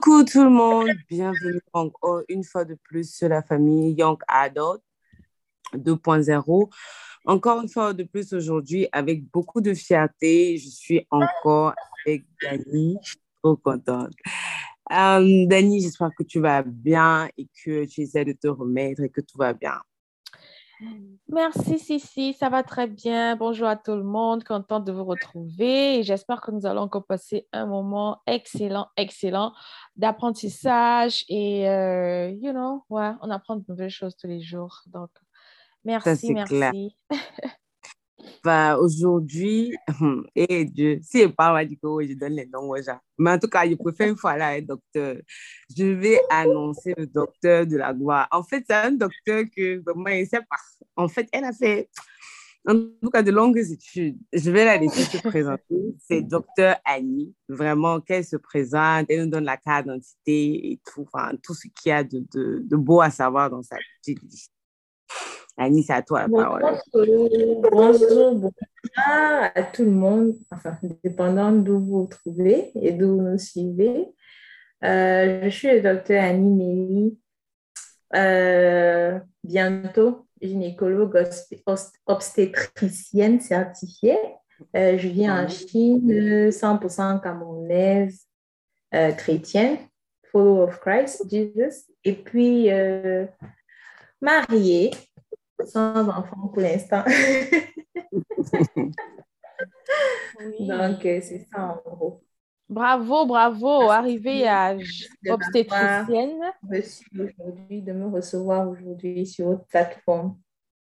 Coucou tout le monde, bienvenue encore une fois de plus sur la famille Young Adult 2.0. Encore une fois de plus aujourd'hui avec beaucoup de fierté, je suis encore avec Dani, je suis trop contente. Dani, j'espère que tu vas bien et que tu essaies de te remettre et que tout va bien. Merci, Sissi, ça va très bien. Bonjour à tout le monde, contente de vous retrouver et j'espère que nous allons encore passer un moment excellent, excellent d'apprentissage et, ouais, on apprend de nouvelles choses tous les jours. Donc, Ça, merci, c'est clair. merci. Bah, aujourd'hui, et Dieu, si je parle du coup, je donne les noms aux gens. Mais en tout cas, je préfère une fois là un docteur. Je vais annoncer le docteur de la gloire. En fait, c'est un docteur que vraiment, il sait pas. En fait, elle a fait, en tout cas, de longues études. Je vais la laisser se présenter. C'est docteur Annie. Vraiment, qu'elle se présente, elle nous donne la carte d'identité et tout, enfin, tout ce qu'il y a de beau à savoir dans sa petite liste. Annie, c'est à toi la Bonjour, parole. bonjour à tout le monde, enfin, dépendant d'où vous vous trouvez et d'où vous nous suivez. Je suis le docteur Annie Méli, bientôt gynécologue obstétricienne certifiée. Je vis en Chine, 100% camerounaise, chrétienne, follower of Christ, Jesus, et puis mariée, sans enfant pour l'instant. Donc, Oui. c'est ça en gros. Bravo, bravo, arrivée à De m'avoir obstétricienne. reçu aujourd'hui, de me recevoir aujourd'hui sur votre plateforme.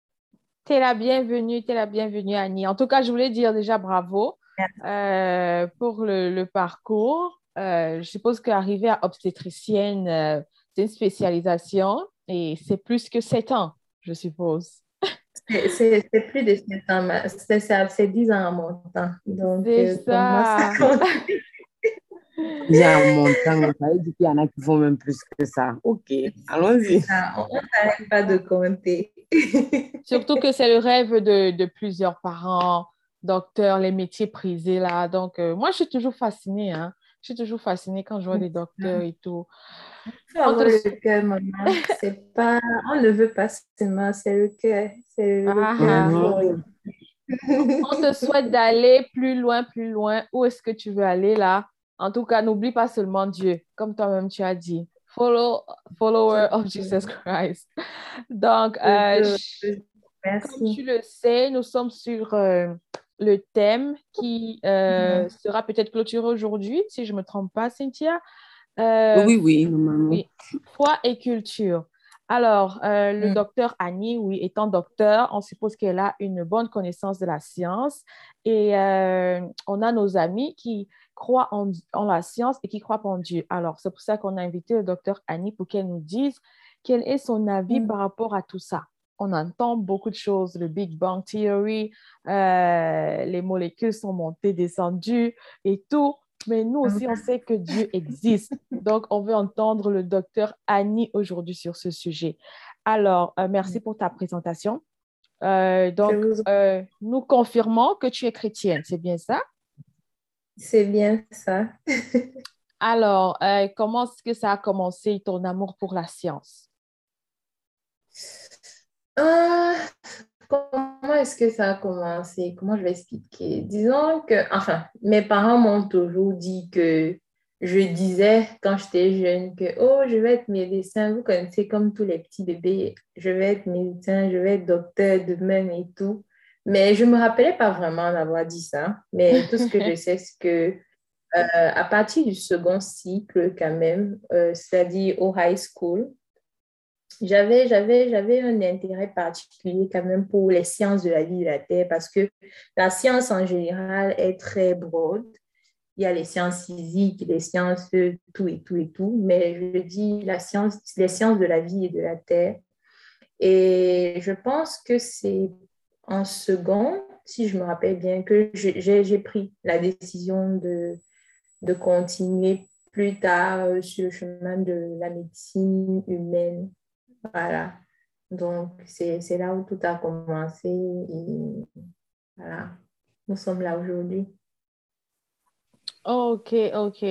T'es la bienvenue, Annie. En tout cas, je voulais dire déjà bravo pour le parcours. Je suppose qu'arriver à obstétricienne, c'est une spécialisation et c'est plus que 7 ans, je suppose. C'est plus de 7 ans, mais c'est 10 ans à mon temps. Donc, C'est pour moi, ça ça. compte. J'ai un montant, ça veut dire qu'il y en a qui font même plus que ça. OK, C'est allons-y. ça, on n'arrête pas de compter. Surtout que c'est le rêve de plusieurs parents, docteurs, les métiers prisés là. Donc, moi, je suis toujours fascinée, hein. Je suis toujours fascinée quand je vois des docteurs et tout. Il faut On te... avoir le cœur, maman. C'est pas, on ne veut pas seulement, c'est le cœur. C'est le cœur. Ah, Faut... Mhm. on te souhaite d'aller plus loin, plus loin. Où est-ce que tu veux aller là? En tout cas, n'oublie pas seulement Dieu, comme toi-même tu as dit. Follower of Jesus Christ. Donc, comme tu Merci. le sais, nous sommes sur le thème qui sera peut-être clôturé aujourd'hui, si je ne me trompe pas, Cynthia. Euh, Oui, oui, normalement. oui, foi et culture. Alors, le Mm. docteur Annie, oui, étant docteur, on suppose qu'elle a une bonne connaissance de la science et on a nos amis qui croient en la science et qui croient en Dieu. Alors, c'est pour ça qu'on a invité le docteur Annie pour qu'elle nous dise quel est son avis Mm. par rapport à tout ça. On entend beaucoup de choses, le Big Bang Theory, les molécules sont montées, descendues et tout. Mais nous aussi, on sait que Dieu existe. Donc, on veut entendre le docteur Annie aujourd'hui sur ce sujet. Alors, merci pour ta présentation. Je Donc, vous... nous confirmons que tu es chrétienne, c'est bien ça? C'est bien ça. Alors, comment est-ce que ça a commencé ton amour pour la science? Ah, comment est-ce que ça a commencé? Comment je vais expliquer? Disons que, enfin, mes parents m'ont toujours dit que je disais quand j'étais jeune que, oh, je vais être médecin. Vous connaissez comme tous les petits bébés, je vais être médecin, je vais être docteur demain et tout. Mais je ne me rappelais pas vraiment d'avoir dit ça. Mais tout ce que je sais, c'est que à partir du second cycle, quand même, c'est-à-dire au high school, j'avais un intérêt particulier quand même pour les sciences de la vie de la Terre parce que la science en général est très broad. Il y a les sciences physiques, les sciences tout et tout et tout, mais je dis la science, les sciences de la vie et de la Terre. Et je pense que c'est en second, si je me rappelle bien, que j'ai pris la décision de continuer plus tard sur le chemin de la médecine humaine. Voilà. Donc, c'est là où tout a commencé et voilà, nous sommes là aujourd'hui. Ok, ok.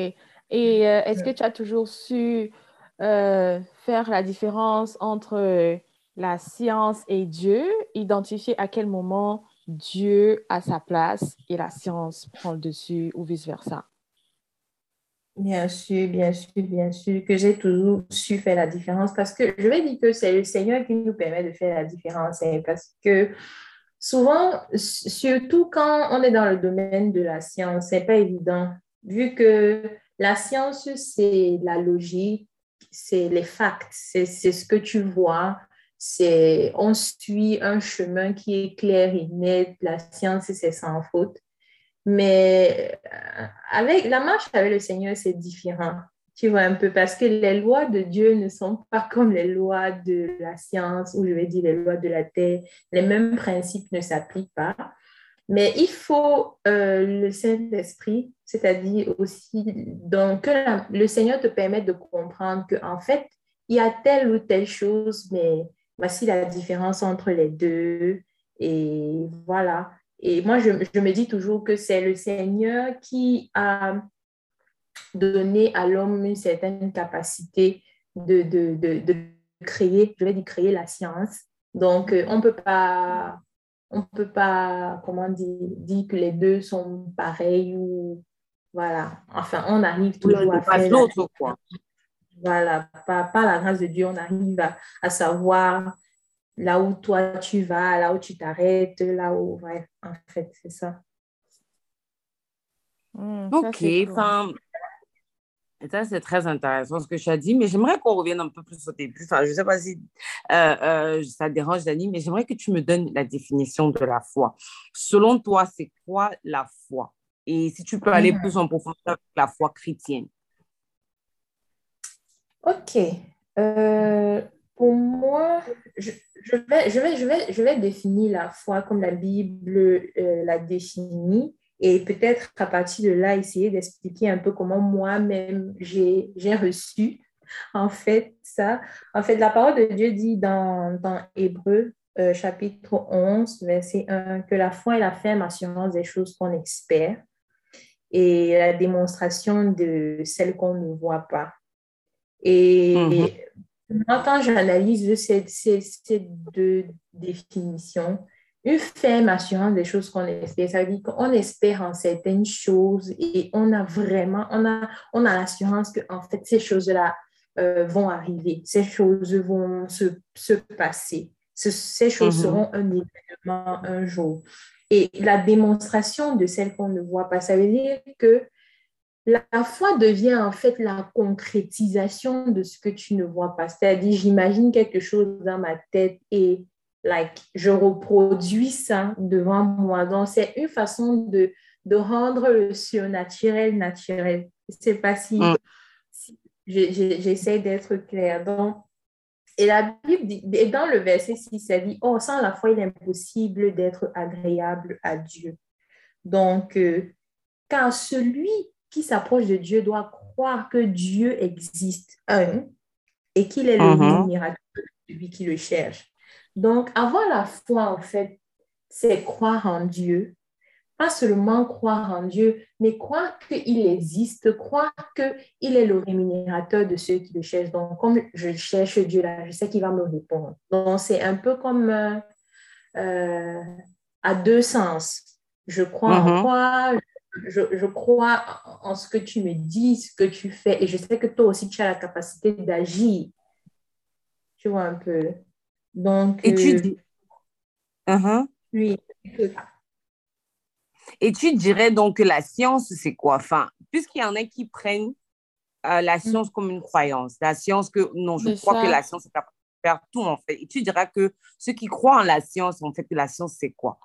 Et est-ce que tu as toujours su faire la différence entre la science et Dieu, identifier à quel moment Dieu a sa place et la science prend le dessus ou vice-versa? Bien sûr, bien sûr, bien sûr, que j'ai toujours su faire la différence parce que je vais dire que c'est le Seigneur qui nous permet de faire la différence, hein, parce que souvent, surtout quand on est dans le domaine de la science, c'est pas évident, vu que la science, c'est la logique, c'est les facts, c'est ce que tu vois, on suit un chemin qui est clair et net, la science, c'est sans faute. Mais avec la marche avec le Seigneur, c'est différent. Tu vois un peu, parce que les lois de Dieu ne sont pas comme les lois de la science, ou je vais dire les lois de la terre. Les mêmes principes ne s'appliquent pas. Mais il faut le Saint-Esprit, c'est-à-dire aussi donc, que le Seigneur te permette de comprendre qu'en fait, il y a telle ou telle chose, mais voici la différence entre les deux. Et voilà. Et moi, je me dis toujours que c'est le Seigneur qui a donné à l'homme une certaine capacité de créer, je vais dire créer la science. Donc, on peut pas, comment dire que les deux sont pareils ou voilà. Enfin, on arrive L'un toujours à dépasse faire la, l'autre, quoi. voilà, par la grâce de Dieu, on arrive à savoir là où toi tu vas, là où tu t'arrêtes, là où, ouais, en fait, c'est ça. Ça, OK, c'est cool. enfin, ça, c'est très intéressant ce que tu as dit, mais j'aimerais qu'on revienne un peu plus au début. Enfin, je ne sais pas si ça dérange, Dani, mais j'aimerais que tu me donnes la définition de la foi. Selon toi, c'est quoi la foi? Et si tu peux aller Mhm. plus en profondeur avec la foi chrétienne. Ok. Euh, pour moi, je vais définir la foi comme la Bible la définit et peut-être à partir de là, essayer d'expliquer un peu comment moi-même j'ai reçu en fait ça. En fait, la parole de Dieu dit dans Hébreu chapitre 11 verset 1 que la foi est la ferme assurance des choses qu'on espère et la démonstration de celles qu'on ne voit pas. Mhm, Et moi, quand j'analyse ces deux définitions, une ferme assurance des choses qu'on espère, ça veut dire qu'on espère en certaines choses et on a l'assurance que en fait, ces choses-là vont arriver, ces choses vont se passer, ces choses mhm, seront un événement un jour. Et la démonstration de celles qu'on ne voit pas, ça veut dire que la foi devient en fait la concrétisation de ce que tu ne vois pas. C'est-à-dire, j'imagine quelque chose dans ma tête et je reproduis ça devant moi. Donc, c'est une façon de rendre le surnaturel naturel. Je ne sais pas mhm, si j'essaie d'être claire. Donc, et la Bible dit, et dans le verset 6, ça dit, oh, sans la foi, il est impossible d'être agréable à Dieu. Donc, car celui qui s'approche de Dieu doit croire que Dieu existe, un, et qu'il est le mhm, rémunérateur de celui qui le cherche. Donc, avoir la foi, en fait, c'est croire en Dieu. Pas seulement croire en Dieu, mais croire qu'il existe, croire qu'il est le rémunérateur de ceux qui le cherchent. Donc, comme je cherche Dieu là, je sais qu'il va me répondre. Donc, c'est un peu comme euh, à deux sens. Je crois en mhm. toi, je crois en ce que tu me dis, ce que tu fais, et je sais que toi aussi, tu as la capacité d'agir, tu vois un peu. Donc, Et tu dis, mhm. oui. Et tu dirais donc que la science, c'est quoi? Enfin, puisqu'il y en a qui prennent la science comme une croyance, la science que, non, je C'est crois que ça. la science est capable de faire tout, en fait. Et tu diras que ceux qui croient en la science, en fait, que la science, c'est quoi?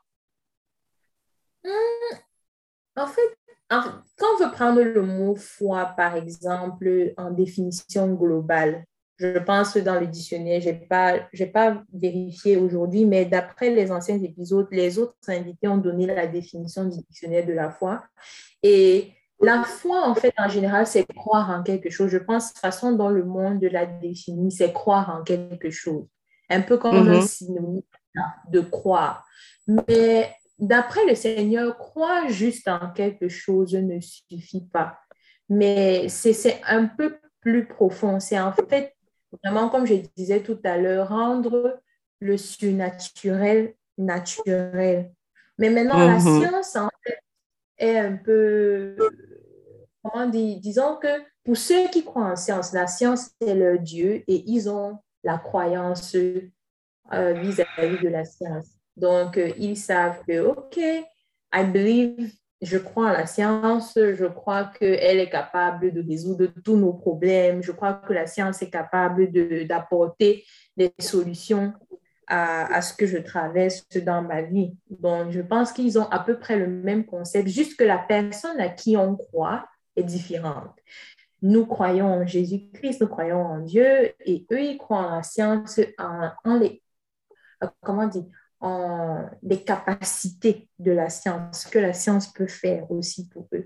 En fait, quand on veut prendre le mot foi, par exemple, en définition globale, je pense que dans le dictionnaire, j'ai pas vérifié aujourd'hui, mais d'après les anciens épisodes, les autres invités ont donné la définition du dictionnaire de la foi. Et la foi, en fait, en général, c'est croire en quelque chose. Je pense, de toute façon, dans le monde de la définie, c'est croire en quelque chose. Un peu comme un Mhm, synonyme de croire. Mais d'après le Seigneur, croire juste en quelque chose ne suffit pas. mais c'est un peu plus profond. C'est en fait vraiment, comme je disais tout à l'heure, rendre le surnaturel naturel. Mais maintenant, la Mhm. science en fait, est un peu, comment dire, disons que pour ceux qui croient en science, la science c'est leur Dieu et ils ont la croyance vis-à-vis de la science. Donc, ils savent que, OK, I believe, je crois en la science, je crois qu'elle est capable de résoudre tous nos problèmes, je crois que la science est capable d'apporter des solutions à ce que je traverse dans ma vie. Donc, je pense qu'ils ont à peu près le même concept, juste que la personne à qui on croit est différente. Nous croyons en Jésus-Christ, nous croyons en Dieu, et eux, ils croient en la science, en les comment dire, en les capacités de la science, que la science peut faire aussi pour eux.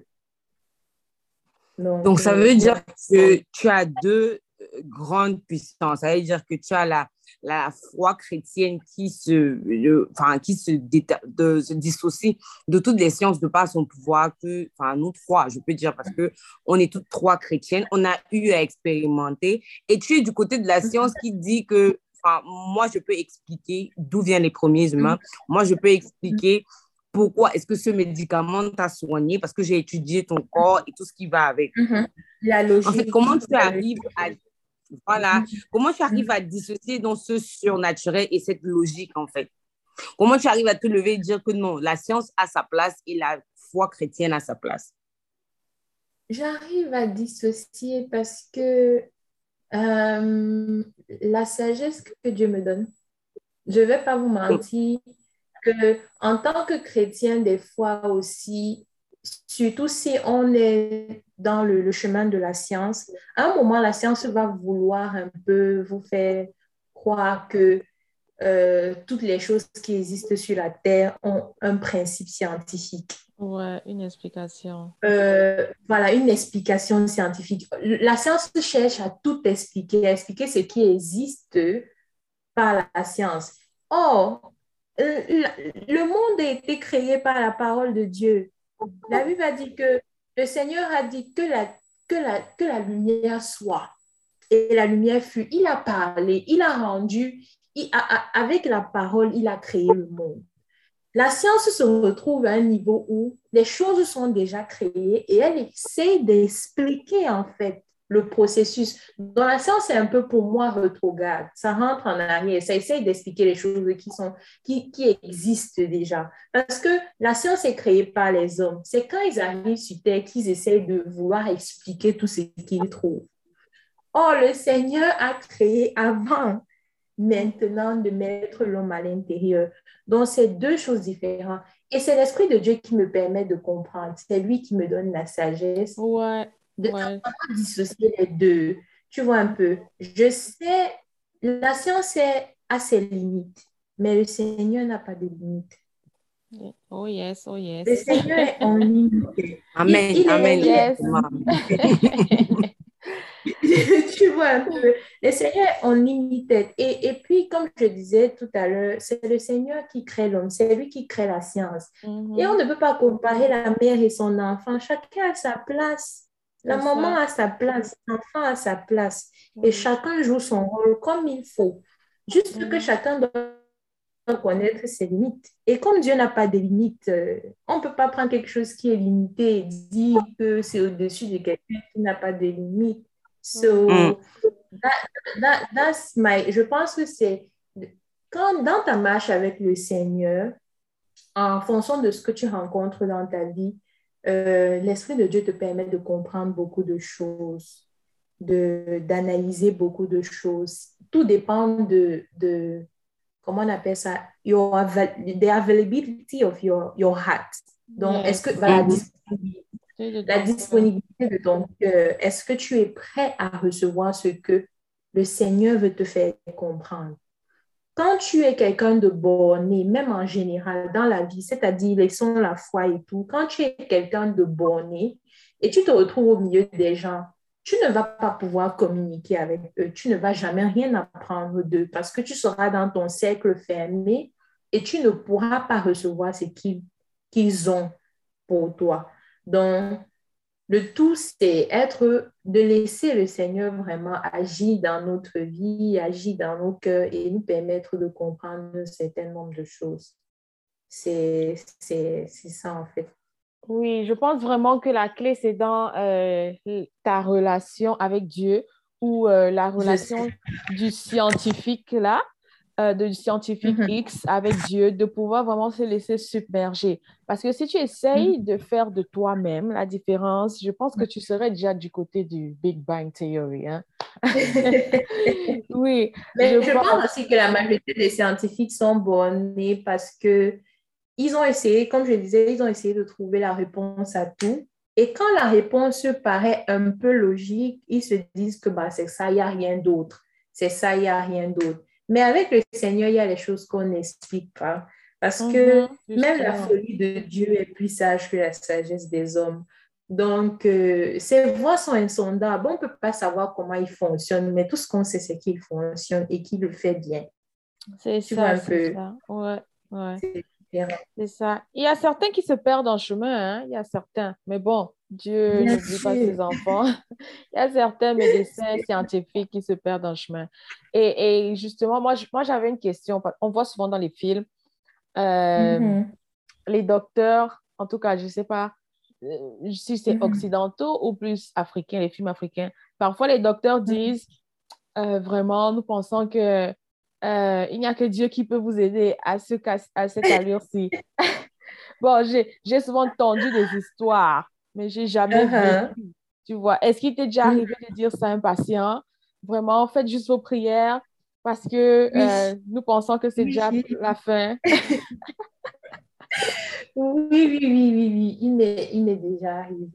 Donc, Donc, ça veut dire ouais. que tu as deux grandes puissances. Ça veut dire que tu as la foi chrétienne qui se dissocie de toutes les sciences de par son pouvoir que, enfin, nous trois, je peux dire, parce que on est toutes trois chrétiennes, on a eu à expérimenter. Et tu es du côté de la science qui dit que, enfin, moi, je peux expliquer d'où viennent les premiers humains. Moi, je peux expliquer pourquoi est-ce que ce médicament t'a soigné, parce que j'ai étudié ton corps et tout ce qui va avec. La En fait, logique. voilà, comment tu arrives à dissocier dans ce surnaturel et cette logique, en fait? Comment tu arrives à te lever et dire que non, la science a sa place et la foi chrétienne a sa place? J'arrive à dissocier parce que la sagesse que Dieu me donne, je ne vais pas vous mentir, que en tant que chrétien, des fois aussi, surtout si on est dans le chemin de la science, à un moment, la science va vouloir un peu vous faire croire que toutes les choses qui existent sur la Terre ont un principe scientifique. Ouais, une explication. Voilà, une explication scientifique. La science cherche à tout expliquer, à expliquer ce qui existe par la science. Or, le monde a été créé par la parole de Dieu. La Bible a dit que le Seigneur a dit que la lumière soit. Et la lumière fut. Il a parlé, il a rendu, avec la parole, il a créé le monde. La science se retrouve à un niveau où les choses sont déjà créées et elle essaie d'expliquer en fait le processus. Dans la science, c'est un peu pour moi rétrograde. Ça rentre en arrière, ça essaie d'expliquer les choses qui existent déjà. Parce que la science est créée par les hommes. C'est quand ils arrivent sur Terre qu'ils essaient de vouloir expliquer tout ce qu'ils trouvent. Or, le Seigneur a créé avant maintenant de mettre l'homme à l'intérieur. Donc, c'est deux choses différentes. Et c'est l'Esprit de Dieu qui me permet de comprendre. C'est lui qui me donne la sagesse Ouais, de ouais. dissocier les deux. Tu vois un peu. Je sais, la science a ses limites, mais le Seigneur n'a pas de limites. Oh yes, oh Le yes. Seigneur est en limite. Amen, Oh amen, Il est yes. effectivement. tu vois un peu, le Seigneur est unlimited. Et puis, comme je disais tout à l'heure, c'est le Seigneur qui crée l'homme, c'est lui qui crée la science. Et on Mhm. ne peut pas comparer la mère et son enfant. Chacun a sa place. La C'est maman ça. a sa place, l'enfant a sa place. Et Oui. chacun joue son rôle comme il faut. Juste que Mhm. chacun doit connaître ses limites. Et comme Dieu n'a pas de limites, on ne peut pas prendre quelque chose qui est limité et dire que c'est au-dessus de quelqu'un qui n'a pas de limites. Mm. So, je pense que c'est quand dans ta marche avec le Seigneur, en fonction de ce que tu rencontres dans ta vie, l'Esprit de Dieu te permet de comprendre beaucoup de choses, d'analyser beaucoup de choses. Tout dépend de comment on appelle ça, the availability of your heart. Donc, est-ce que Yes. Mhm. C'est de la ton cœur. disponibilité de ton cœur, est-ce que tu es prêt à recevoir ce que le Seigneur veut te faire comprendre? Quand tu es quelqu'un de borné, même en général dans la vie, c'est-à-dire laissons la foi et tout, quand tu es quelqu'un de borné et tu te retrouves au milieu des gens, tu ne vas pas pouvoir communiquer avec eux, tu ne vas jamais rien apprendre d'eux parce que tu seras dans ton cercle fermé et tu ne pourras pas recevoir ce qu'ils ont pour toi. Donc, Le tout, c'est de laisser le Seigneur vraiment agir dans notre vie, agir dans nos cœurs et nous permettre de comprendre un certain nombre de choses. C'est ça, en fait. Oui, je pense vraiment que la clé, c'est dans ta relation avec Dieu ou la Je sais. relation du scientifique là, du scientifique Mhm. X avec Dieu, de pouvoir vraiment se laisser submerger. Parce que si tu essayes Mhm. de faire de toi-même la différence, je pense que tu serais déjà du côté du Big Bang Theory, hein. Oui, je Mais je pense pense. aussi que la majorité des scientifiques sont bornés parce que ils ont essayé, comme je disais, ils ont essayé de trouver la réponse à tout. Et quand la réponse paraît un peu logique, ils se disent que bah, c'est ça, il n'y a rien d'autre. C'est ça, il n'y a rien d'autre. Mais avec le Seigneur, il y a les choses qu'on n'explique pas. Parce que Mhm, même la justement. folie de Dieu est plus sage que la sagesse des hommes. Donc, ces voies sont insondables. On ne peut pas savoir comment ils fonctionnent, mais tout ce qu'on sait, c'est qu'il fonctionne et qu'il le fait bien. C'est Tu vois ça, un c'est peu, ça. Ouais, ouais. c'est différent. C'est ça. Il y a certains qui se perdent en chemin, hein. Il y a certains. Mais bon, Dieu Bien n'oublie pas sûr. ses enfants. Il y a certains médecins scientifiques qui se perdent en chemin. Et justement, moi, j'avais une question. On voit souvent dans les films, euh, Mhm, les docteurs, en tout cas, je ne sais pas si c'est mhm, occidentaux ou plus africains, les films africains. Parfois, les docteurs mhm. disent vraiment, nous pensons que il n'y a que Dieu qui peut vous aider à cette allure-ci. Bon, j'ai souvent entendu des histoires, mais j'ai jamais vécu. Uh-huh. Tu vois, est-ce qu'il t'est déjà Mhm. arrivé de dire ça à un patient? Vraiment, faites juste vos prières parce que Oui, nous pensons que c'est oui, déjà oui, la fin. oui, oui, oui, oui, oui. Il m'est déjà arrivé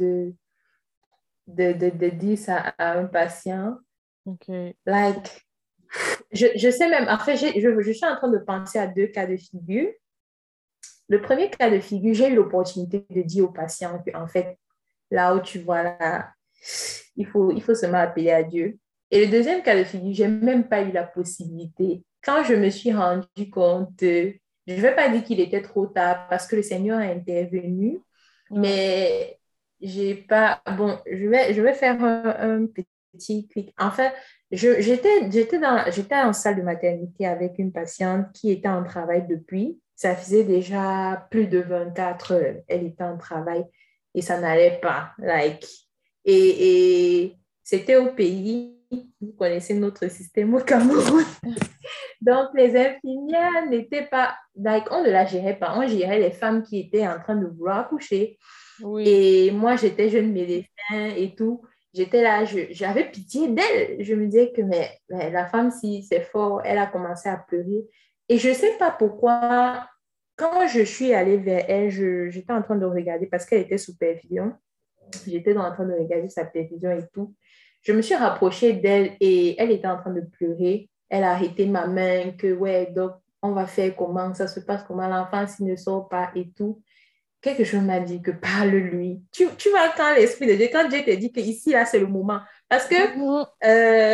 de dire ça à un patient. OK. Like, je sais même, en fait, je suis en train de penser à deux cas de figure. Le premier cas de figure, j'ai eu l'opportunité de dire au patient que, en fait, là où tu vois là, il faut seulement appeler à Dieu. Et le deuxième cas de figure, j'ai même pas eu la possibilité. Quand je me suis rendu compte, je ne vais pas dire qu'il était trop tard parce que le Seigneur a intervenu, Ouais. mais j'ai pas. Bon, je vais faire un petit quick. Enfin, j'étais en salle de maternité avec une patiente qui était en travail depuis. Ça faisait déjà plus de 24 heures. Elle était en travail et ça n'allait pas. Like, et c'était au pays, vous connaissez notre système au Cameroun. Donc, les infirmières n'étaient pas, like, on ne la gérait pas. On gérait les femmes qui étaient en train de vouloir accoucher. Oui. Et moi, j'étais jeune médecin et tout. J'étais là, j'avais pitié d'elle. Je me disais que mais la femme, si c'est fort, elle a commencé à pleurer. Et je ne sais pas pourquoi, quand je suis allée vers elle, j'étais en train de regarder parce qu'elle était sous perfusion. J'étais en train de regarder sa perfusion et tout. Je me suis rapprochée d'elle et elle était en train de pleurer. Elle a arrêté ma main, que ouais, donc on va faire comment, ça se passe comment, l'enfant s'il ne sort pas et tout. Quelque chose m'a dit que parle-lui. Tu vois, quand l'Esprit de Dieu, quand Dieu te dit que ici, là, c'est le moment. Parce que Mhm. euh,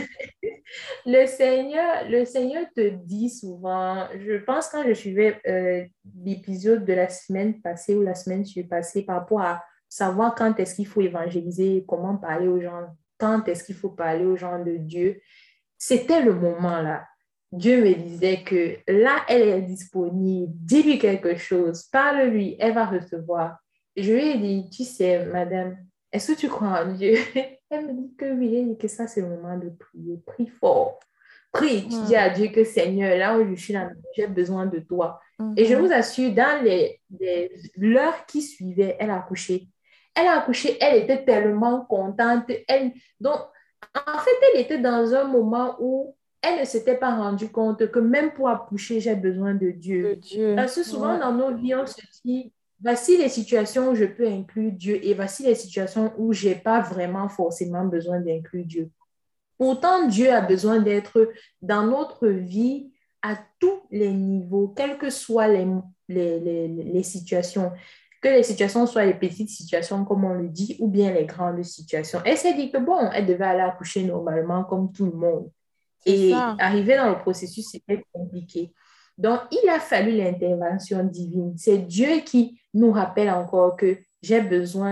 le Seigneur te dit souvent, je pense quand je suivais l'épisode de la semaine passée ou la semaine passée par rapport à savoir quand est-ce qu'il faut évangéliser, comment parler aux gens, quand est-ce qu'il faut parler aux gens de Dieu, c'était le moment là. Dieu me disait que là, elle est disponible, dis-lui quelque chose, parle-lui, elle va recevoir. Je lui ai dit, tu sais, madame, est-ce que tu crois en Dieu? Elle me dit que oui, elle dit que ça, c'est le moment de prier. Prie fort. Prie, tu dis Mhm. à Dieu que Seigneur, là où je suis là, j'ai besoin de toi. Et je vous Mhm. assure, dans l'heures qui suivaient, elle a accouché. Elle a accouché, elle était tellement contente. Donc, en fait, elle était dans un moment où elle ne s'était pas rendue compte que même pour accoucher, j'ai besoin de De Dieu. Dieu. Parce que souvent Ouais. dans nos vies, on se dit, voici les situations où je peux inclure Dieu et voici les situations où je n'ai pas vraiment forcément besoin d'inclure Dieu. Pourtant, Dieu a besoin d'être dans notre vie à tous les niveaux, quelles que soient les situations. Que les situations soient les petites situations, comme on le dit, ou bien les grandes situations. Elle s'est dit que bon, elle devait aller accoucher normalement comme tout le monde. C'est Et ça. arriver dans le processus, c'était compliqué. Donc, il a fallu l'intervention divine. C'est Dieu qui nous rappelle encore que j'ai besoin,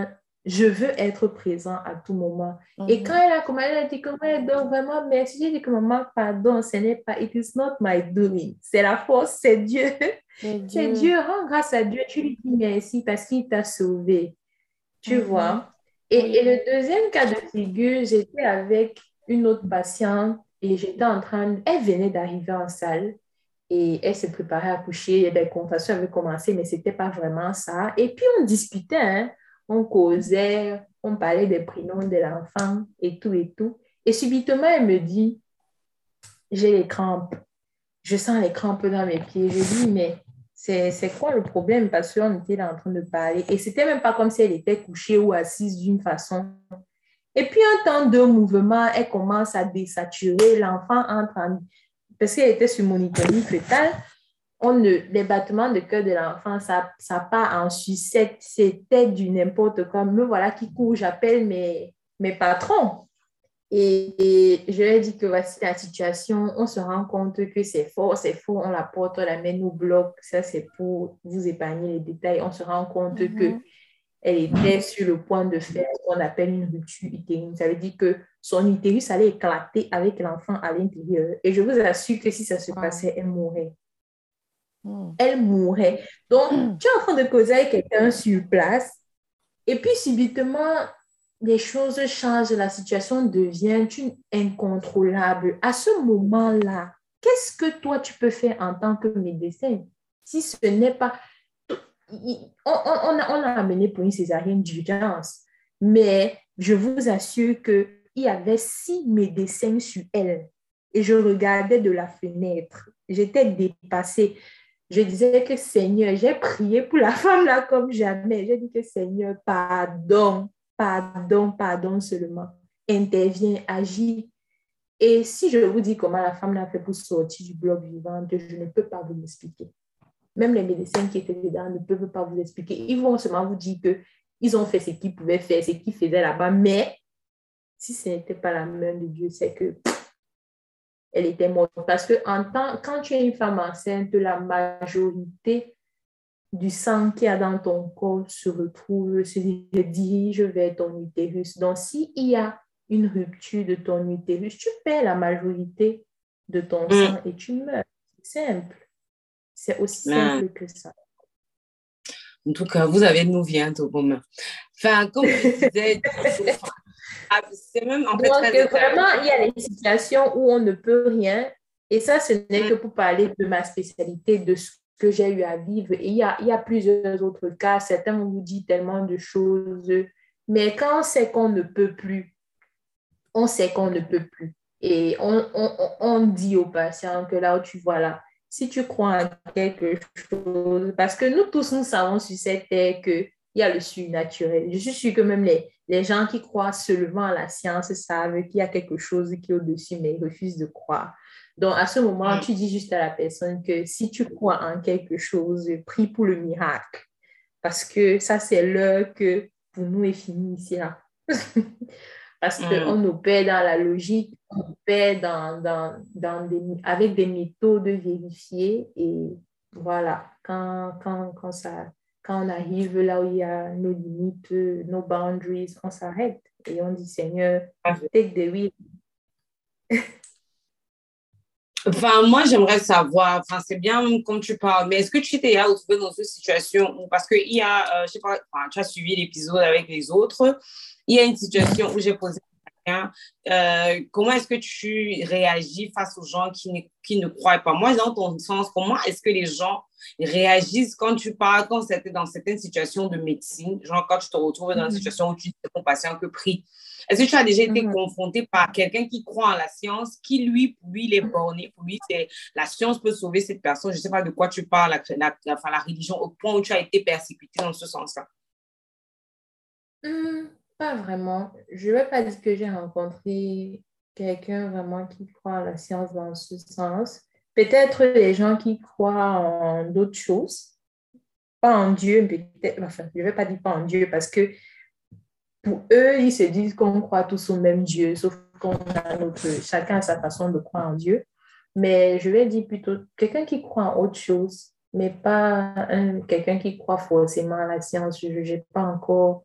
je veux être présent à tout moment. Et quand elle a dit que ouais, donc vraiment merci, j'ai dit que maman, pardon, ce n'est pas, it is not my doing. C'est la force, c'est Dieu. C'est Dieu, rends grâce à Dieu, tu lui dis merci parce qu'il t'a sauvé. Tu vois? Et le deuxième cas de figure, j'étais avec une autre patiente et elle venait d'arriver en salle et elle se préparait à coucher. Et les consultations avaient commencé, mais ce n'était pas vraiment ça. Et puis on discutait, hein, on causait, on parlait des prénoms de l'enfant et tout et tout. Et subitement, elle me dit, j'ai les crampes. Je sens les crampes dans mes pieds. Je dis, mais c'est quoi le problème? Parce qu'on était là en train de parler. Et c'était même pas comme si elle était couchée ou assise d'une façon. Et puis, un temps de mouvement, elle commence à désaturer. L'enfant entre en... Parce qu'elle était sur monitoring fœtal, les battements de cœur de l'enfant, ça part en sucette. C'était du n'importe quoi. Me voilà qui court, j'appelle mes patrons. Et je lui ai dit que voici la situation. On se rend compte que c'est faux. On la porte, on la met au bloc. Ça, c'est pour vous épargner les détails. On se rend compte qu'elle était sur le point de faire ce qu'on appelle une rupture utérine. Ça veut dire que son utérus allait éclater avec l'enfant à l'intérieur. Et je vous assure que si ça se passait, elle mourrait. Elle mourrait. Donc, tu es en train de causer avec quelqu'un sur place. Et puis, subitement, les choses changent, la situation devient incontrôlable. À ce moment-là, qu'est-ce que toi, tu peux faire en tant que médecin? Si ce n'est pas... On a amené pour une césarienne d'urgence, mais je vous assure qu'il y avait 6 médecins sur elle. Et je regardais de la fenêtre. J'étais dépassée. Je disais que Seigneur, j'ai prié pour la femme là comme jamais. J'ai dit que Seigneur, pardon. Pardon seulement. Interviens, agis. Et si je vous dis comment la femme l'a fait pour sortir du bloc vivant, je ne peux pas vous l'expliquer. Même les médecins qui étaient dedans ne peuvent pas vous l'expliquer. Ils vont seulement vous dire qu'ils ont fait ce qu'ils pouvaient faire, ce qu'ils faisaient là-bas. Mais si ce n'était pas la main de Dieu, c'est que elle était morte. Parce que quand tu es une femme enceinte, la majorité du sang qu'il y a dans ton corps se dirige vers ton utérus. Donc, s'il y a une rupture de ton utérus, tu perds la majorité de ton sang et tu meurs. C'est simple. C'est aussi simple que ça. En tout cas, vous avez nos vies en commun. Enfin, comme je disais, c'est même en fait donc, vraiment, il y a des situations où on ne peut rien. Et ça, ce n'est que pour parler de ma spécialité, de ce que j'ai eu à vivre. Et il y a plusieurs autres cas. Certains vous disent tellement de choses. Mais quand on sait qu'on ne peut plus, on sait qu'on ne peut plus. Et on dit aux patients que là où tu vois là, si tu crois en quelque chose, parce que nous tous, nous savons sur cette terre qu'il y a le surnaturel. Je suis sûre que même les gens qui croient seulement à la science savent qu'il y a quelque chose qui est au-dessus, mais ils refusent de croire. Donc, à ce moment, tu dis juste à la personne que si tu crois en quelque chose, prie pour le miracle. Parce que ça, c'est l'heure que pour nous est fini ici, là. Parce qu'on opère dans la logique, on opère avec des méthodes vérifiées. Et voilà, quand on arrive là où il y a nos limites, nos boundaries, on s'arrête. Et on dit, Seigneur, take the wheel. Enfin, moi, j'aimerais savoir, enfin, c'est bien comme tu parles, mais est-ce que tu t'es retrouvé dans une situation où, parce qu'il y a, je sais pas, enfin, tu as suivi l'épisode avec les autres, il y a une situation où j'ai posé à quelqu'un, comment est-ce que tu réagis face aux gens qui ne croient pas? Moi, dans ton sens, comment est-ce que les gens réagissent quand tu parles, quand c'était dans certaines situations de médecine, genre quand tu te retrouves dans une situation où tu dis à ton patient que prie. Est-ce que tu as déjà été confronté par quelqu'un qui croit en la science, qui lui, pour lui, il est borné, pour lui, la science peut sauver cette personne, je ne sais pas de quoi tu parles, la religion, au point où tu as été persécuté dans ce sens-là? Pas vraiment. Je ne vais pas dire que j'ai rencontré quelqu'un vraiment qui croit en la science dans ce sens. Peut-être les gens qui croient en d'autres choses, pas en Dieu, peut-être, enfin, je ne vais pas dire pas en Dieu parce que pour eux, ils se disent qu'on croit tous au même Dieu, sauf qu'on a chacun a sa façon de croire en Dieu. Mais je vais dire plutôt quelqu'un qui croit en autre chose, mais pas quelqu'un qui croit forcément à la science. Je n'ai pas encore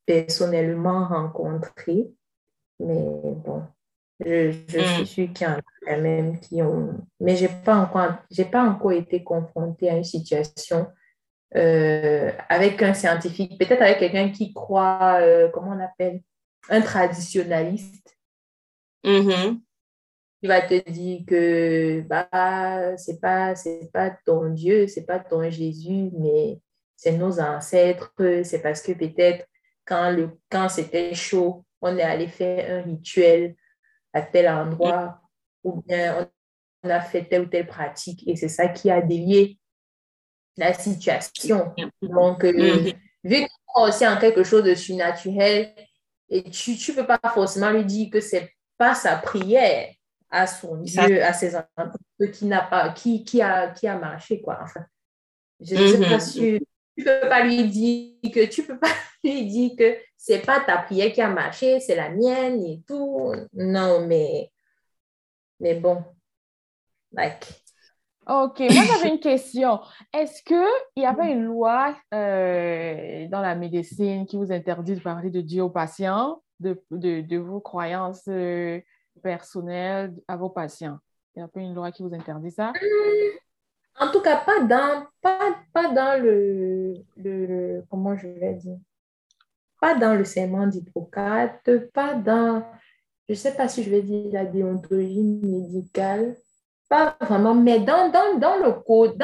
personnellement rencontré, mais bon, je suis sûre qu'il y en a quand même qui ont... Mais j'ai pas encore été confrontée à une situation avec un scientifique, peut-être avec quelqu'un qui croit, comment on appelle, un traditionnaliste, Mhm. qui va te dire que bah, c'est pas ton Dieu, c'est pas ton Jésus, mais c'est nos ancêtres, c'est parce que peut-être quand c'était chaud, on est allé faire un rituel à tel endroit, ou bien on a fait telle ou telle pratique, et c'est ça qui a délié la situation. Donc, Mhm. vu qu'on croit aussi en quelque chose de surnaturel, et tu ne peux pas forcément lui dire que c'est pas sa prière à son Ça, Dieu, à ses enfants, qui n'a pas, qui a marché, quoi. Enfin, je ne sais pas mhm. si tu peux pas lui dire que tu peux pas lui dire que c'est pas ta prière qui a marché, c'est la mienne et tout. Non, mais bon, like. OK, moi j'avais une question. Est-ce qu'il y avait une loi dans la médecine qui vous interdit de parler de Dieu aux patients, de vos croyances personnelles à vos patients? Il y a pas une loi qui vous interdit ça? En tout cas, pas dans comment je vais dire, pas dans le serment d'Hippocrate, pas dans, je ne sais pas si je vais dire la déontologie médicale, pas vraiment, mais dans le code,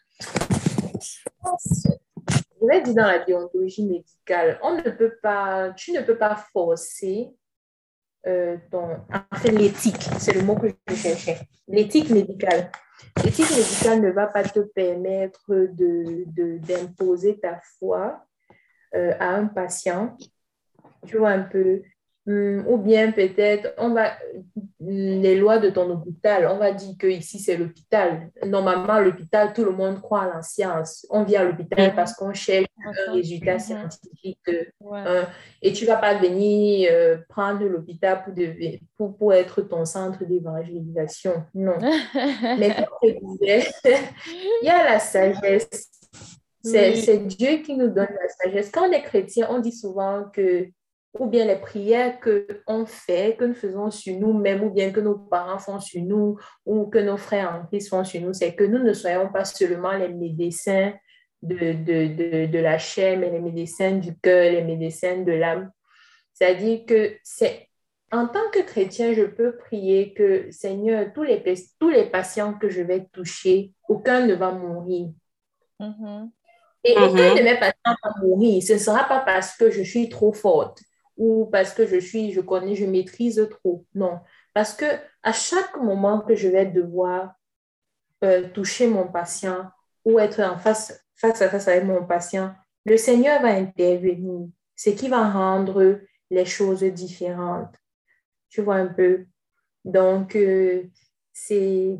je vais dire dans la déontologie médicale, tu ne peux pas forcer enfin, l'éthique, c'est le mot que je cherchais. L'éthique médicale. L'éthique médicale ne va pas te permettre d'imposer ta foi à un patient, tu vois un peu, ou bien peut-être, les lois de ton hôpital, on va dire que ici c'est l'hôpital. Normalement, l'hôpital, tout le monde croit à la science. On vient à l'hôpital Mhm. parce qu'on cherche un résultat Mhm. scientifique. Ouais. Et tu ne vas pas venir prendre l'hôpital pour être ton centre d'évangélisation. Non. Mais comme je disais, il y a la sagesse. Oui. C'est Dieu qui nous donne la sagesse. Quand on est chrétien, on dit souvent que, ou bien les prières qu'on fait, que nous faisons sur nous-mêmes, ou bien que nos parents font sur nous, ou que nos frères en Christ font sur nous, c'est que nous ne soyons pas seulement les médecins de la chair, mais les médecins du cœur, les médecins de l'âme. C'est-à-dire que c'est en tant que chrétien, je peux prier que, Seigneur, tous les patients que je vais toucher, aucun ne va mourir. Mhm. Et aucun de Mhm. mes patients va mourir. Ce ne sera pas parce que je suis trop forte ou parce que je connais, je maîtrise trop. Non. Parce que à chaque moment que je vais devoir toucher mon patient ou être face à face avec mon patient, le Seigneur va intervenir. Ce qui va rendre les choses différentes. Tu vois un peu. Donc, c'est...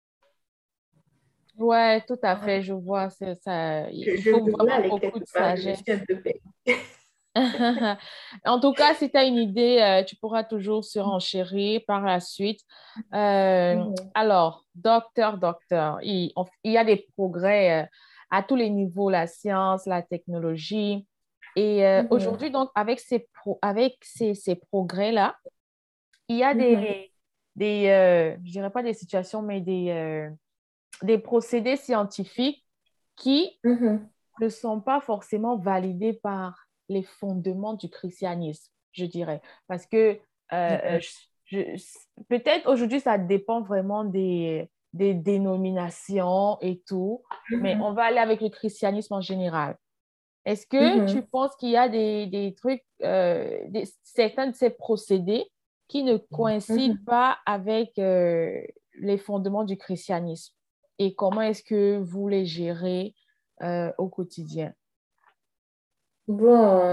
Ouais, tout à fait, je vois, c'est ça. Il Je faut voulais vraiment aller beaucoup quelque de part, je me sagesse. suis un peu perdue. En tout cas, si tu as une idée, tu pourras toujours surenchérir par la suite. Alors, docteur, il y a des progrès à tous les niveaux, la science, la technologie. Et Mhm, aujourd'hui, donc, avec ces progrès-là, il y a mhm, je dirais pas des situations, mais des procédés scientifiques qui mhm, ne sont pas forcément validés par les fondements du christianisme, je dirais. Parce que mhm, peut-être aujourd'hui, ça dépend vraiment des dénominations et tout, mais mhm, on va aller avec le christianisme en général. Est-ce que tu mhm, penses qu'il y a des trucs, certains de ces procédés qui ne coïncident mhm. pas avec les fondements du christianisme? Et comment est-ce que vous les gérez au quotidien? Bon,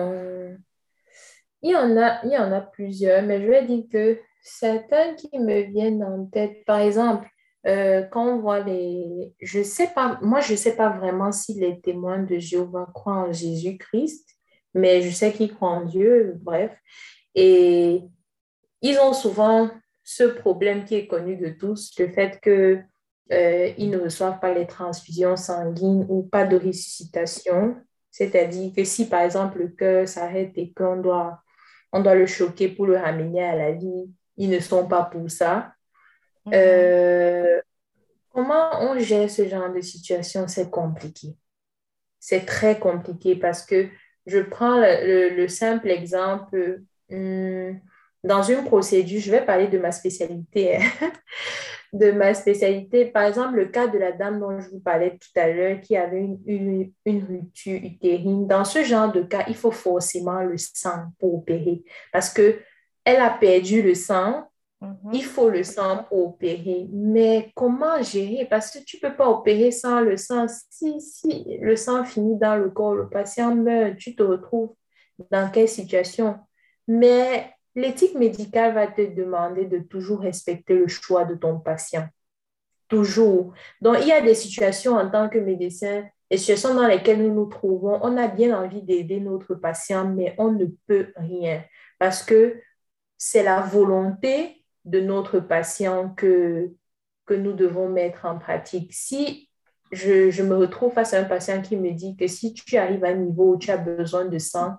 il y en a plusieurs, mais je vais dire que certains qui me viennent en tête, par exemple, quand on voit je sais pas, moi je sais pas vraiment si les témoins de Jéhovah croient en Jésus-Christ, mais je sais qu'ils croient en Dieu, bref. Et ils ont souvent ce problème qui est connu de tous, le fait que ils ne reçoivent pas les transfusions sanguines ou pas de ressuscitation. C'est-à-dire que si, par exemple, le cœur s'arrête et on doit le choquer pour le ramener à la vie, ils ne sont pas pour ça. Mhm. Euh, Comment on gère ce genre de situation? C'est compliqué. C'est très compliqué parce que je prends le simple exemple, dans une procédure, je vais parler de ma spécialité, hein, de ma spécialité. Par exemple, le cas de la dame dont je vous parlais tout à l'heure qui avait une rupture utérine. Dans ce genre de cas, il faut forcément le sang pour opérer parce que elle a perdu le sang. Mhm. Il faut le sang pour opérer, mais comment gérer? Parce que tu ne peux pas opérer sans le sang. Si le sang finit dans le corps, le patient meurt, tu te retrouves dans quelle situation? Mais l'éthique médicale va te demander de toujours respecter le choix de ton patient. Toujours. Donc, il y a des situations en tant que médecin, des situations dans lesquelles nous nous trouvons, on a bien envie d'aider notre patient, mais on ne peut rien parce que c'est la volonté de notre patient que nous devons mettre en pratique. Si je me retrouve face à un patient qui me dit que si tu arrives à un niveau où tu as besoin de sang,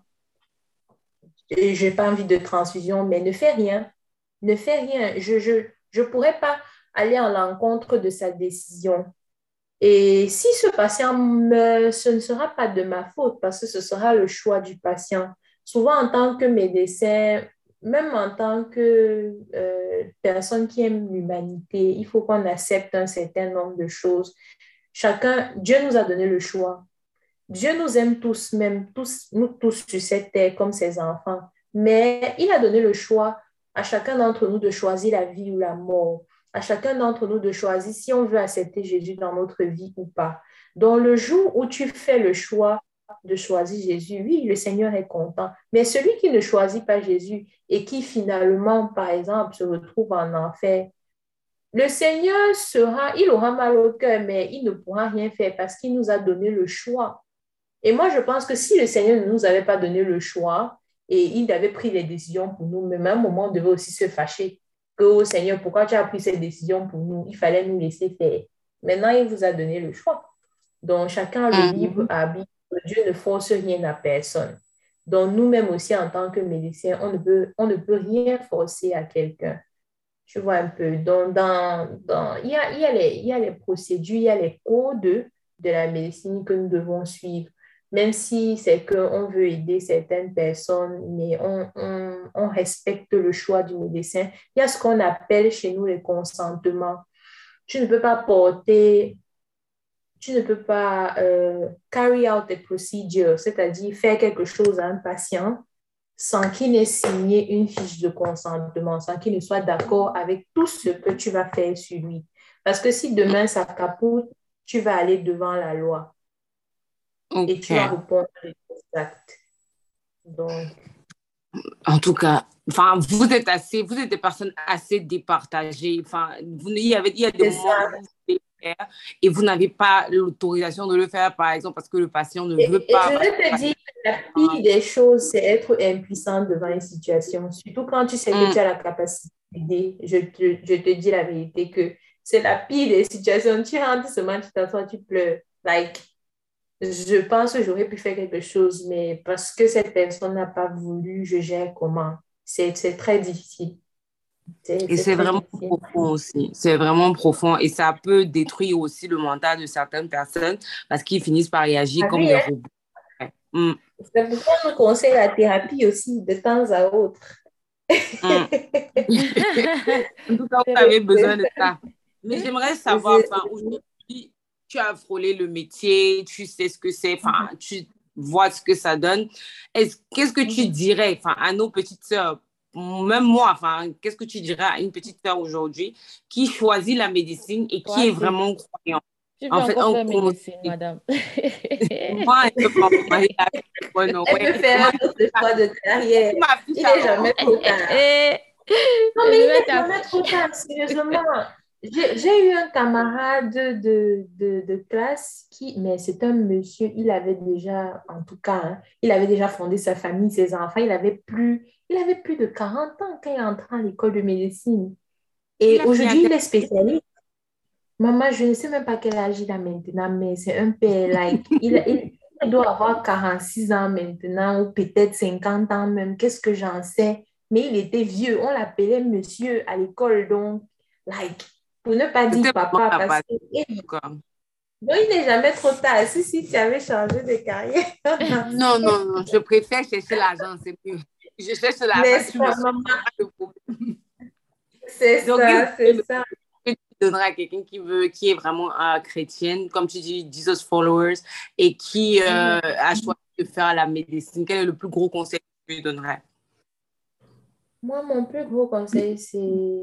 et je n'ai pas envie de transfusion, mais ne fais rien. Ne fais rien. Je pourrais pas aller à l'encontre de sa décision. Et si ce patient meurt, ce ne sera pas de ma faute parce que ce sera le choix du patient. Souvent, en tant que médecin, même en tant que personne qui aime l'humanité, il faut qu'on accepte un certain nombre de choses. Chacun, Dieu nous a donné le choix. Dieu nous aime tous, même tous, nous tous sur cette terre comme ses enfants. Mais il a donné le choix à chacun d'entre nous de choisir la vie ou la mort. À chacun d'entre nous de choisir si on veut accepter Jésus dans notre vie ou pas. Donc, le jour où tu fais le choix de choisir Jésus, oui, le Seigneur est content. Mais celui qui ne choisit pas Jésus et qui finalement, par exemple, se retrouve en enfer, le Seigneur il aura mal au cœur, mais il ne pourra rien faire parce qu'il nous a donné le choix. Et moi, je pense que si le Seigneur ne nous avait pas donné le choix et il avait pris les décisions pour nous, mais à un moment, on devait aussi se fâcher que, oh Seigneur, pourquoi tu as pris cette décision pour nous? Il fallait nous laisser faire. Maintenant, il vous a donné le choix. Donc, chacun a le libre Mhm. arbitre. Dieu ne force rien à personne. Donc, nous-mêmes aussi, en tant que médecins, on ne peut rien forcer à quelqu'un. Tu vois un peu. Donc, il y a les procédures, il y a les codes de la médecine que nous devons suivre. Même si c'est qu'on veut aider certaines personnes, mais on respecte le choix du médecin. Il y a ce qu'on appelle chez nous le consentement. Tu ne peux pas porter, tu ne peux pas carry out a procedure, c'est-à-dire faire quelque chose à un patient sans qu'il n'ait signé une fiche de consentement, sans qu'il ne soit d'accord avec tout ce que tu vas faire sur lui. Parce que si demain ça capote, tu vas aller devant la loi et tu vas Ok. répondre à des actes. Donc, En tout cas, enfin, vous êtes des personnes assez départagées. Enfin, il y a des c'est moments où ça. vous voulez le faire et vous n'avez pas l'autorisation de le faire, par exemple, parce que le patient ne veut Et pas. je Parce vais que le te patient... dire que la pire des choses, c'est être impuissant devant une situation. Surtout quand tu sais que tu Hum, as la capacité d'aider. Je te dis la vérité que c'est la pire des situations. Tu rentres seulement, tu t'assois, tu pleures. Like, je pense que j'aurais pu faire quelque chose, mais parce que cette personne n'a pas voulu, je gère comment. C'est très difficile. Et C'est c'est très vraiment difficile. profond aussi. C'est vraiment profond. Et ça peut détruire aussi le mental de certaines personnes parce qu'ils finissent par réagir Ah comme oui, des hein? robots. Ouais. Hum, C'est pourquoi on nous conseille la thérapie aussi de temps à autre. hum. En tout cas, vous C'est- avez besoin de ça. Mais j'aimerais savoir, c'est- enfin, aujourd'hui, tu as frôlé le métier, tu sais ce que c'est, enfin, tu vois ce que ça donne. Qu'est-ce que tu dirais, enfin, à nos petites sœurs, même moi, enfin, qu'est-ce que tu dirais à une petite sœur aujourd'hui qui choisit la médecine et qui est Choisis. vraiment croyante? Tu veux En fait, encore un faire conseil. médecine, madame. Moi, elle peut pas m'envoyer avec moi, non. Elle Ouais, peut faire un autre choix de carrière. tu m'affiches Il n'est alors. jamais trop tard. Non, mais Je il vais n'est jamais trop t'afficher. tard, sérieusement. J'ai eu un camarade de classe mais c'est un monsieur, il avait déjà, en tout cas, hein, il avait déjà fondé sa famille, ses enfants, il avait plus de 40 ans quand il est entré à l'école de médecine. Il Et a fini à aujourd'hui, quel... il est spécialiste. Maman, je ne sais même pas quel âge il a maintenant, mais c'est un père, like, Il doit avoir 46 ans maintenant, ou peut-être 50 ans même. Qu'est-ce que j'en sais? Mais il était vieux. On l'appelait monsieur à l'école. Donc, like, pour ne pas dire C'était vraiment papa, la parce base, que quoi. non, il n'est jamais trop tard. Si tu avais changé de carrière. Non, non, non, je préfère chercher l'argent, c'est mieux. Je cherche l'argent, N'est-ce tu me pas, suis maman? pas de problème. C'est Donc, quel ça, est c'est le ça. conseil que tu donnerais à quelqu'un qui est vraiment chrétienne, comme tu dis, Jesus followers, et qui Mhm. a choisi de faire la médecine? Quel est le plus gros conseil que tu lui donnerais? Moi, mon plus gros conseil, c'est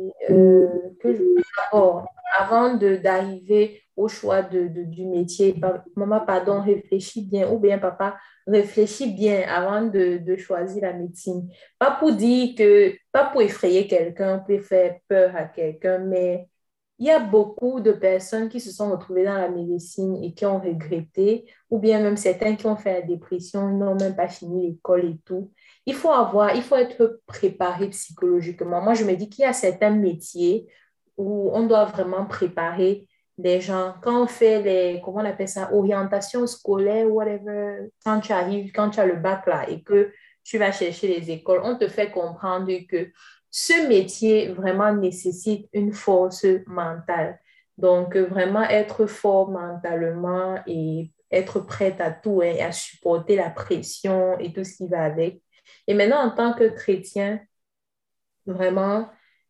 d'abord, avant d'arriver au choix du métier, maman, pardon, réfléchis bien, ou bien papa, réfléchis bien avant de choisir la médecine. Pas pour effrayer quelqu'un, pour faire peur à quelqu'un, mais il y a beaucoup de personnes qui se sont retrouvées dans la médecine et qui ont regretté, ou bien même certains qui ont fait la dépression, ils n'ont même pas fini l'école et tout. Il faut être préparé psychologiquement. Moi, je me dis qu'il y a certains métiers où on doit vraiment préparer les gens. Quand on fait comment on appelle ça, orientation scolaire, whatever, quand tu arrives, quand tu as le bac là et que tu vas chercher les écoles, on te fait comprendre que ce métier vraiment nécessite une force mentale. Donc, vraiment être fort mentalement et être prête à tout, hein, et à supporter la pression et tout ce qui va avec. Et maintenant, en tant que chrétien, vraiment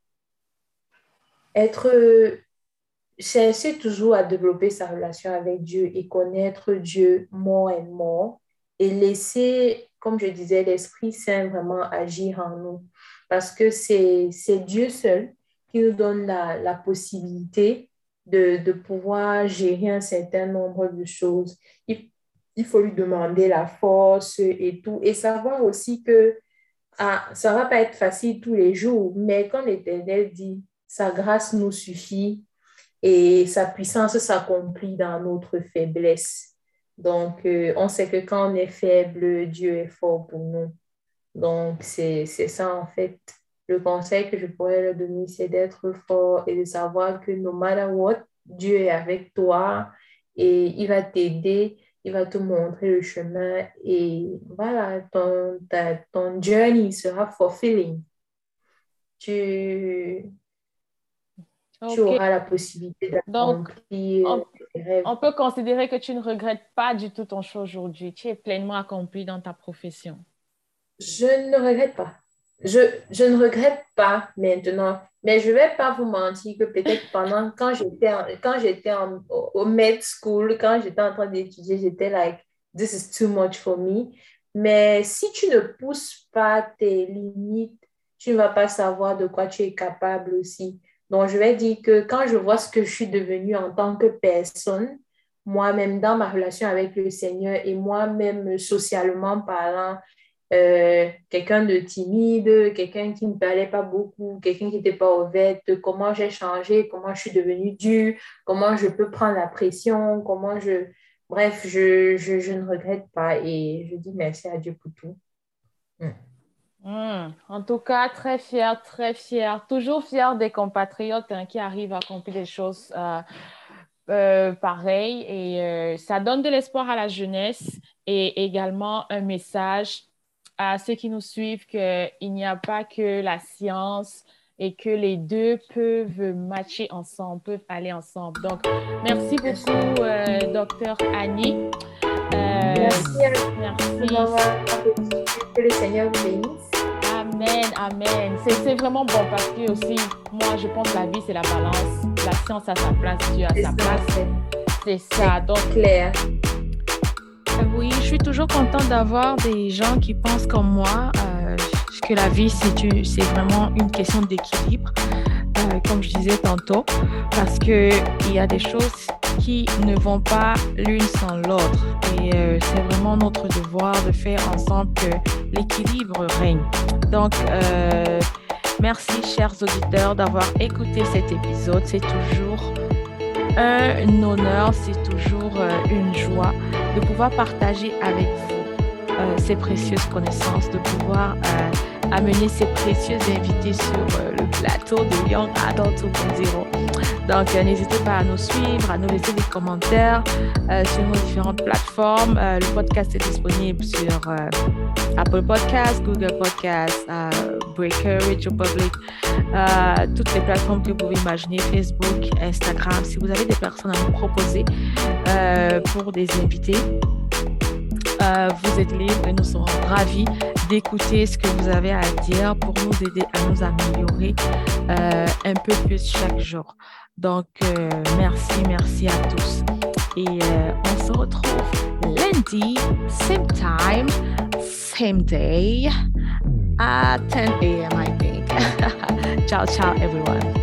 être, chercher toujours à développer sa relation avec Dieu et connaître Dieu more and more et laisser, comme je disais, l'Esprit Saint vraiment agir en nous. Parce que c'est Dieu seul qui nous donne la possibilité de pouvoir gérer un certain nombre de choses. Il faut lui demander la force et tout. Et savoir aussi que ça ne va pas être facile tous les jours, mais comme l'Éternel dit, sa grâce nous suffit et sa puissance s'accomplit dans notre faiblesse. Donc, on sait que quand on est faible, Dieu est fort pour nous. Donc, c'est ça en fait. Le conseil que je pourrais leur donner, c'est d'être fort et de savoir que no matter what, Dieu est avec toi et il va t'aider, il va te montrer le chemin et voilà, ton journey sera fulfilling. Tu, tu OK. auras la possibilité Donc, d'accomplir on, tes rêves. on peut considérer que tu ne regrettes pas du tout ton choix aujourd'hui. Tu es pleinement accompli dans ta profession. Je ne regrette pas. Je, je ne regrette pas maintenant, mais je ne vais pas vous mentir que peut-être quand j'étais au med school, quand j'étais en train d'étudier, j'étais like, this is too much for me. Mais si tu ne pousses pas tes limites, tu ne vas pas savoir de quoi tu es capable aussi. Donc, je vais dire que quand je vois ce que je suis devenue en tant que personne, moi-même dans ma relation avec le Seigneur et moi-même socialement parlant, quelqu'un de timide, quelqu'un qui ne parlait pas beaucoup, quelqu'un qui n'était pas ouvert, comment j'ai changé, comment je suis devenue dure, comment je peux prendre la pression, comment je... Bref, je ne regrette pas et je dis merci à Dieu pour tout. Mm. En tout cas, très fière, très fière. Toujours fière des compatriotes, hein, qui arrivent à accomplir des choses pareilles. Et ça donne de l'espoir à la jeunesse et également un message à ceux qui nous suivent qu'il n'y a pas que la science et que les deux peuvent matcher ensemble, peuvent aller ensemble. Donc, merci beaucoup, docteur Annie. Merci à vous de Merci. m'avoir reçu. Que le Seigneur vous bénisse. Amen, amen. C'est vraiment bon parce que aussi, moi, je pense que la vie, c'est la balance. La science a sa place, Dieu a C'est sa ça, place. C'est ça. Donc, clair. Oui, je suis toujours contente d'avoir des gens qui pensent comme moi, que la vie, c'est vraiment une question d'équilibre, comme je disais tantôt, parce qu'il y a des choses qui ne vont pas l'une sans l'autre. Et c'est vraiment notre devoir de faire ensemble que l'équilibre règne. Donc, merci, chers auditeurs, d'avoir écouté cet épisode. C'est toujours un honneur, c'est toujours une joie de pouvoir partager avec vous ces précieuses connaissances, de pouvoir amener ces précieux invités sur le plateau de Young Adult 2.0. Donc, n'hésitez pas à nous suivre, à nous laisser des commentaires sur nos différentes plateformes. Le podcast est disponible sur Apple Podcasts, Google Podcasts, Breaker, Radio Public, toutes les plateformes que vous pouvez imaginer, Facebook, Instagram. Si vous avez des personnes à nous proposer pour des invités, vous êtes libre et nous serons ravis d'écouter ce que vous avez à dire pour nous aider à nous améliorer un peu plus chaque jour. Donc, merci à tous. Et on se retrouve lundi, same time, same day, at 10 a.m. I think. Ciao, everyone.